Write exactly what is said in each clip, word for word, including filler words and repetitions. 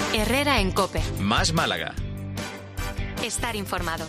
Herrera en COPE. Más Málaga. Estar informado.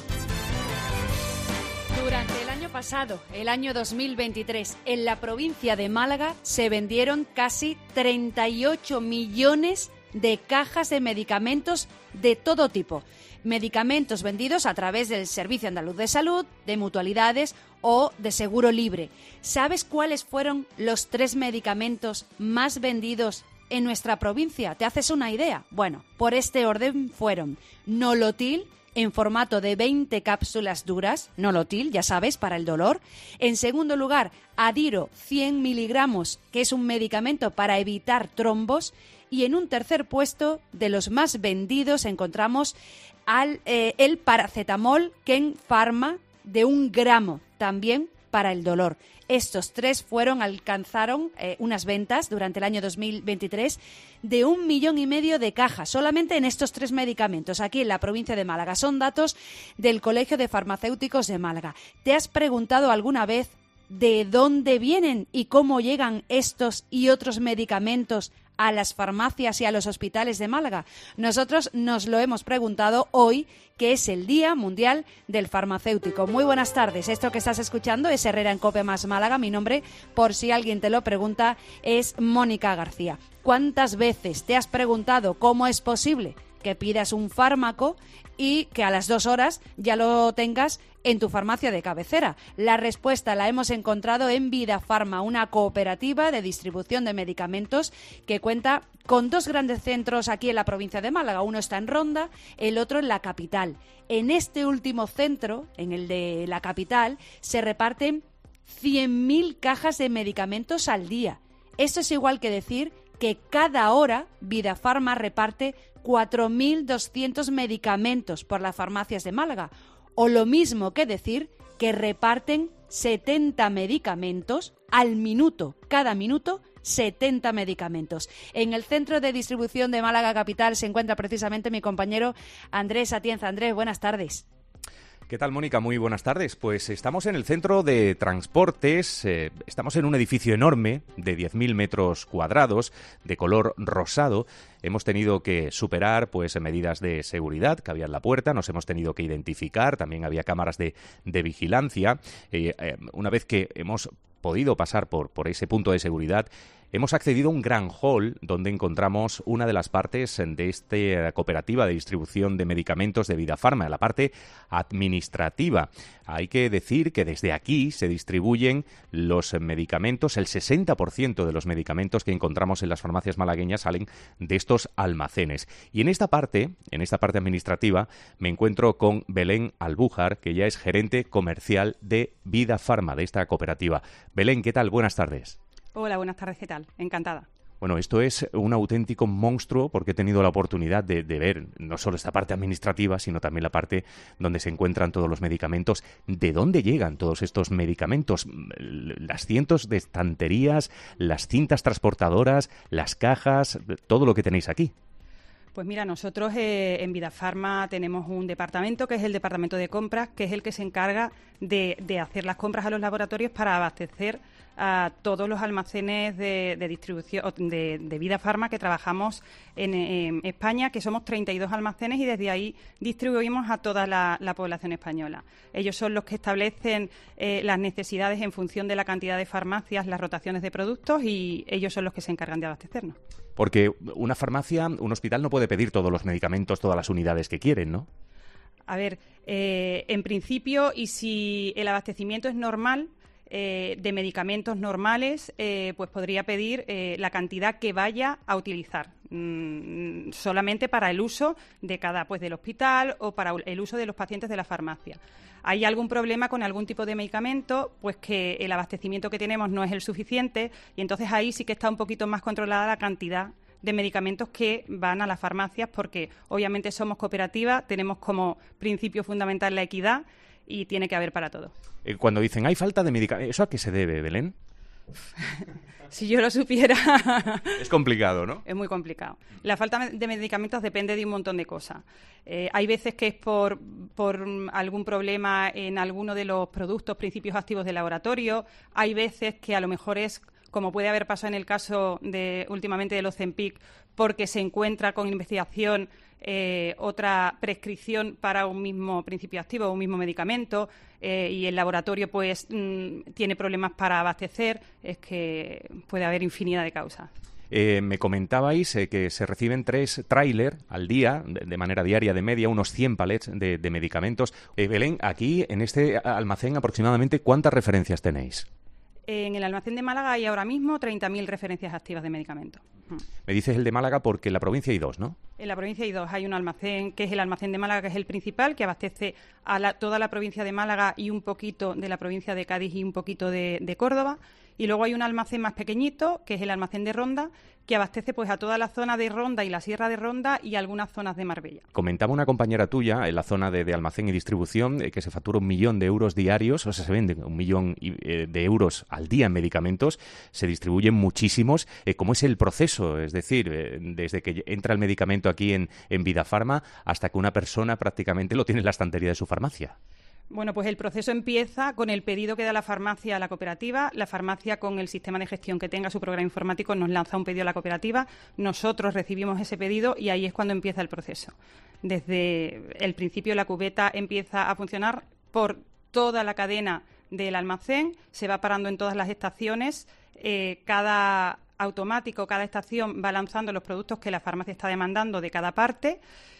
Durante el año pasado, el año dos mil veintitrés, en la provincia de Málaga se vendieron casi treinta y ocho millones de cajas de medicamentos de todo tipo. Medicamentos vendidos a través del Servicio Andaluz de Salud, de mutualidades o de seguro libre. ¿Sabes cuáles fueron los tres medicamentos más vendidos en nuestra provincia? ¿Te haces una idea? Bueno, por este orden fueron Nolotil, en formato de veinte cápsulas duras, Nolotil, ya sabes, para el dolor. En segundo lugar, Adiro, cien miligramos, que es un medicamento para evitar trombos. Y en un tercer puesto, de los más vendidos, encontramos al, eh, el paracetamol Ken Pharma, de un gramo, también para el dolor. Estos tres fueron, alcanzaron eh, unas ventas durante el año dos mil veintitrés de un millón y medio de cajas, solamente en estos tres medicamentos, aquí en la provincia de Málaga. Son datos del Colegio de Farmacéuticos de Málaga. ¿Te has preguntado alguna vez de dónde vienen y cómo llegan estos y otros medicamentos a las farmacias y a los hospitales de Málaga? Nosotros nos lo hemos preguntado hoy, que es el Día Mundial del Farmacéutico. Muy buenas tardes. Esto que estás escuchando es Herrera en COPE más Málaga. Mi nombre, por si alguien te lo pregunta, es Mónica García. ¿Cuántas veces te has preguntado cómo es posible que pidas un fármaco y que a las dos horas ya lo tengas en tu farmacia de cabecera? La respuesta la hemos encontrado en Vidafarma, una cooperativa de distribución de medicamentos que cuenta con dos grandes centros aquí en la provincia de Málaga. Uno está en Ronda, el otro en la capital. En este último centro, en el de la capital, se reparten cien mil cajas de medicamentos al día. Esto es igual que decir que cada hora Vidafarma reparte cuatro mil doscientos medicamentos por las farmacias de Málaga, o lo mismo que decir que reparten setenta medicamentos al minuto, cada minuto setenta medicamentos. En el centro de distribución de Málaga Capital se encuentra precisamente mi compañero Andrés Atienza. Andrés, buenas tardes. ¿Qué tal, Mónica? Muy buenas tardes. Pues estamos en el centro de transportes, eh, estamos en un edificio enorme de diez mil metros cuadrados, de color rosado. Hemos tenido que superar pues medidas de seguridad que había en la puerta, nos hemos tenido que identificar, también había cámaras de, de vigilancia. Eh, eh, una vez que hemos podido pasar por, por ese punto de seguridad, hemos accedido a un gran hall donde encontramos una de las partes de esta cooperativa de distribución de medicamentos de Vidafarma, la parte administrativa. Hay que decir que desde aquí se distribuyen los medicamentos, el sesenta por ciento de los medicamentos que encontramos en las farmacias malagueñas salen de estos almacenes. Y en esta parte, en esta parte administrativa, me encuentro con Belén Albújar, que ya es gerente comercial de Vidafarma, de esta cooperativa. Belén, ¿qué tal? Buenas tardes. Hola, buenas tardes, ¿qué tal? Encantada. Bueno, esto es un auténtico monstruo porque he tenido la oportunidad de, de ver no solo esta parte administrativa, sino también la parte donde se encuentran todos los medicamentos. ¿De dónde llegan todos estos medicamentos? Las cientos de estanterías, las cintas transportadoras, las cajas, todo lo que tenéis aquí. Pues mira, nosotros eh, en Vidafarma tenemos un departamento que es el departamento de compras, que es el que se encarga de, de hacer las compras a los laboratorios para abastecer a todos los almacenes de, de distribución de, de Vidafarma que trabajamos en, en España, que somos treinta y dos almacenes y desde ahí distribuimos a toda la, la población española. Ellos son los que establecen eh, las necesidades en función de la cantidad de farmacias, las rotaciones de productos, y ellos son los que se encargan de abastecernos. Porque una farmacia, un hospital no puede pedir todos los medicamentos, todas las unidades que quieren, ¿no? A ver, eh, en principio, y si el abastecimiento es normal, eh, de medicamentos normales, eh, pues podría pedir eh, la cantidad que vaya a utilizar, mm, solamente para el uso de cada, pues del hospital o para el uso de los pacientes de la farmacia. ¿Hay algún problema con algún tipo de medicamento? Pues que el abastecimiento que tenemos no es el suficiente, y entonces ahí sí que está un poquito más controlada la cantidad de medicamentos que van a las farmacias, porque obviamente somos cooperativa, tenemos como principio fundamental la equidad y tiene que haber para todo. Cuando dicen hay falta de medicamentos, ¿eso a qué se debe, Belén? Si yo lo supiera... Es complicado, ¿no? Es muy complicado. La falta de medicamentos depende de un montón de cosas. Eh, hay veces que es por, por algún problema en alguno de los productos, principios activos del laboratorio. Hay veces que a lo mejor es como puede haber pasado en el caso de últimamente del Ozempic, porque se encuentra con investigación eh, otra prescripción para un mismo principio activo, un mismo medicamento, eh, y el laboratorio pues mm, tiene problemas para abastecer, es que puede haber infinidad de causas. Eh, me comentabais eh, que se reciben tres tráiler al día, de, de manera diaria de media, unos cien palets de, de medicamentos. Eh, Belén, aquí en este almacén aproximadamente, ¿cuántas referencias tenéis? En el almacén de Málaga hay ahora mismo treinta mil referencias activas de medicamentos. Me dices el de Málaga porque en la provincia hay dos, ¿no? En la provincia hay dos. Hay un almacén que es el almacén de Málaga, que es el principal, que abastece a la, toda la provincia de Málaga y un poquito de la provincia de Cádiz y un poquito de, de Córdoba. Y luego hay un almacén más pequeñito, que es el almacén de Ronda, que abastece pues a toda la zona de Ronda y la Sierra de Ronda y algunas zonas de Marbella. Comentaba una compañera tuya en la zona de, de almacén y distribución eh, que se factura un millón de euros diarios, o sea, se vende un millón eh, de euros al día en medicamentos, se distribuyen muchísimos. Eh, ¿Cómo es el proceso? Es decir, eh, desde que entra el medicamento aquí en, en Vidafarma hasta que una persona prácticamente lo tiene en la estantería de su farmacia. Bueno, pues el proceso empieza con el pedido que da la farmacia a la cooperativa. La farmacia, con el sistema de gestión que tenga su programa informático, nos lanza un pedido a la cooperativa. Nosotros recibimos ese pedido y ahí es cuando empieza el proceso. Desde el principio la cubeta empieza a funcionar por toda la cadena del almacén, se va parando en todas las estaciones, eh, cada automático, cada estación va lanzando los productos que la farmacia está demandando de cada parte,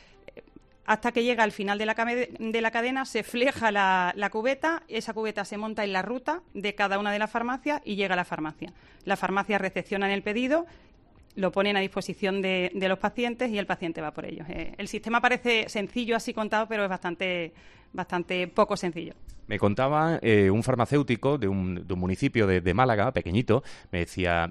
hasta que llega al final de la, de la cadena, se fleja la, la cubeta, esa cubeta se monta en la ruta de cada una de las farmacias y llega a la farmacia. La farmacia recepciona el pedido, lo ponen a disposición de, de los pacientes y el paciente va por ellos. Eh, el sistema parece sencillo así contado, pero es bastante, bastante poco sencillo. Me contaba eh, un farmacéutico de un, de un municipio de, de Málaga, pequeñito, me decía,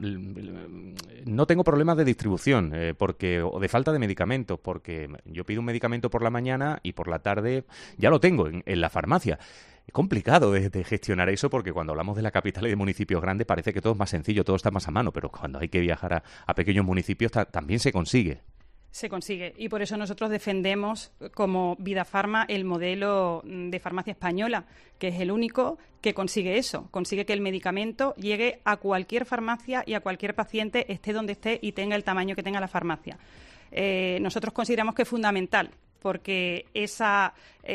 no tengo problemas de distribución eh, porque o de falta de medicamentos, porque yo pido un medicamento por la mañana y por la tarde ya lo tengo en, en la farmacia. Es complicado de, de gestionar eso porque cuando hablamos de la capital y de municipios grandes parece que todo es más sencillo, todo está más a mano, pero cuando hay que viajar a, a pequeños municipios ta, también se consigue. Se consigue y por eso nosotros defendemos como Vidafarma el modelo de farmacia española, que es el único que consigue eso, consigue que el medicamento llegue a cualquier farmacia y a cualquier paciente, esté donde esté y tenga el tamaño que tenga la farmacia. Eh, nosotros consideramos que es fundamental, porque esa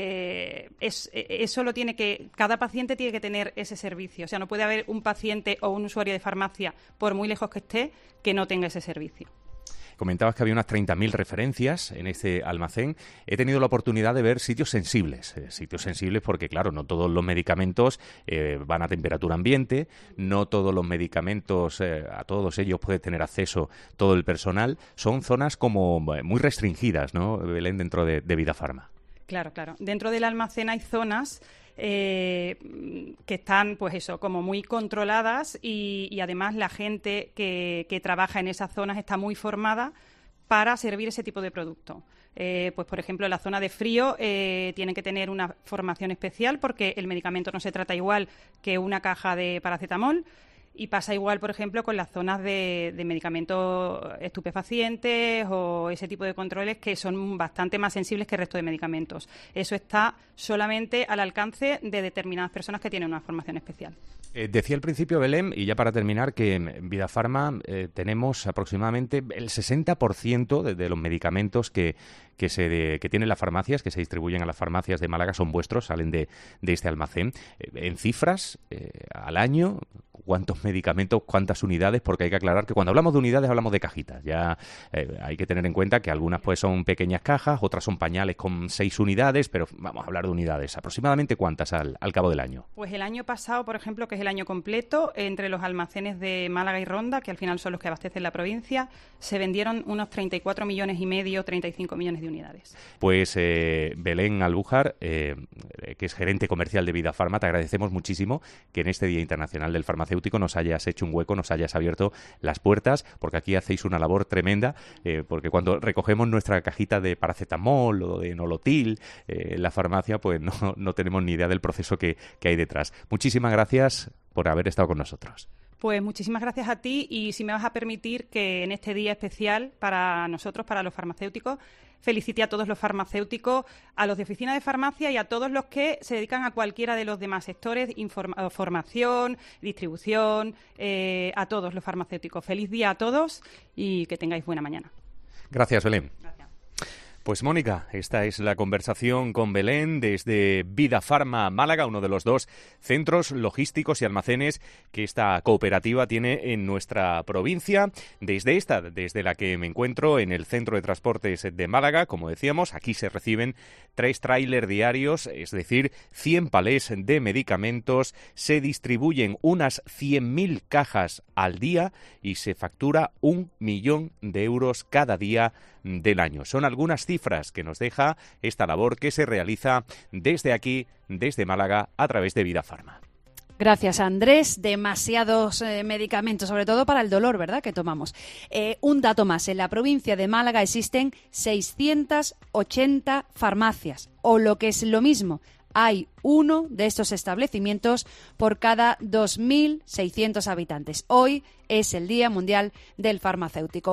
eh, es, eso lo tiene que cada paciente tiene que tener ese servicio, o sea, no puede haber un paciente o un usuario de farmacia, por muy lejos que esté, que no tenga ese servicio. Comentabas que había unas treinta mil referencias en este almacén. He tenido la oportunidad de ver sitios sensibles. Eh, sitios sensibles porque, claro, no todos los medicamentos eh, van a temperatura ambiente, no todos los medicamentos, eh, a todos ellos puede tener acceso todo el personal. Son zonas como muy restringidas, ¿no, Belén, dentro de, de Vidafarma? Claro, claro. Dentro del almacén hay zonas Eh, que están, pues eso, como muy controladas y, y además la gente que, que trabaja en esas zonas está muy formada para servir ese tipo de producto. Eh, pues, por ejemplo, en la zona de frío eh, tienen que tener una formación especial porque el medicamento no se trata igual que una caja de paracetamol. Y pasa igual, por ejemplo, con las zonas de, de medicamentos estupefacientes o ese tipo de controles que son bastante más sensibles que el resto de medicamentos. Eso está solamente al alcance de determinadas personas que tienen una formación especial. Eh, decía al principio, Belén, y ya para terminar, que en Vidafarma eh, tenemos aproximadamente el sesenta por ciento de, de los medicamentos que, que, se de, que tienen las farmacias, que se distribuyen a las farmacias de Málaga, son vuestros, salen de, de este almacén. Eh, en cifras, eh, al año, ¿cuántos medicamentos, cuántas unidades? Porque hay que aclarar que cuando hablamos de unidades hablamos de cajitas. Ya eh, hay que tener en cuenta que algunas pues son pequeñas cajas, otras son pañales con seis unidades, pero vamos a hablar de unidades. ¿Aproximadamente cuántas al, al cabo del año? Pues el año pasado, por ejemplo, que es el año completo, entre los almacenes de Málaga y Ronda, que al final son los que abastecen la provincia, se vendieron unos treinta y cuatro millones y medio, treinta y cinco millones de unidades. Pues eh, Belén Albújar, eh, que es gerente comercial de Vidafarma, te agradecemos muchísimo que en este Día Internacional del Farmacéutico nos hayas hecho un hueco, nos hayas abierto las puertas, porque aquí hacéis una labor tremenda, eh, porque cuando recogemos nuestra cajita de paracetamol o de nolotil eh, en la farmacia, pues no, no tenemos ni idea del proceso que, que hay detrás. Muchísimas gracias por haber estado con nosotros. Pues muchísimas gracias a ti y si me vas a permitir que en este día especial para nosotros, para los farmacéuticos, felicite a todos los farmacéuticos, a los de oficina de farmacia y a todos los que se dedican a cualquiera de los demás sectores, informa- formación, distribución, eh, a todos los farmacéuticos. Feliz día a todos y que tengáis buena mañana. Gracias, Belén. Gracias. Pues Mónica, esta es la conversación con Belén desde Vida Farma Málaga, uno de los dos centros logísticos y almacenes que esta cooperativa tiene en nuestra provincia. Desde esta, desde la que me encuentro en el Centro de Transportes de Málaga, como decíamos, aquí se reciben tres tráiler diarios, es decir, cien palés de medicamentos, se distribuyen unas cien mil cajas al día y se factura un millón de euros cada día del año. Son algunas cifras que nos deja esta labor que se realiza desde aquí, desde Málaga, a través de Vida Farma. Gracias, Andrés. Demasiados eh, medicamentos, sobre todo para el dolor, ¿verdad?, que tomamos. Eh, un dato más. En la provincia de Málaga existen seiscientas ochenta farmacias, o lo que es lo mismo, hay uno de estos establecimientos por cada dos mil seiscientos habitantes. Hoy es el Día Mundial del Farmacéutico.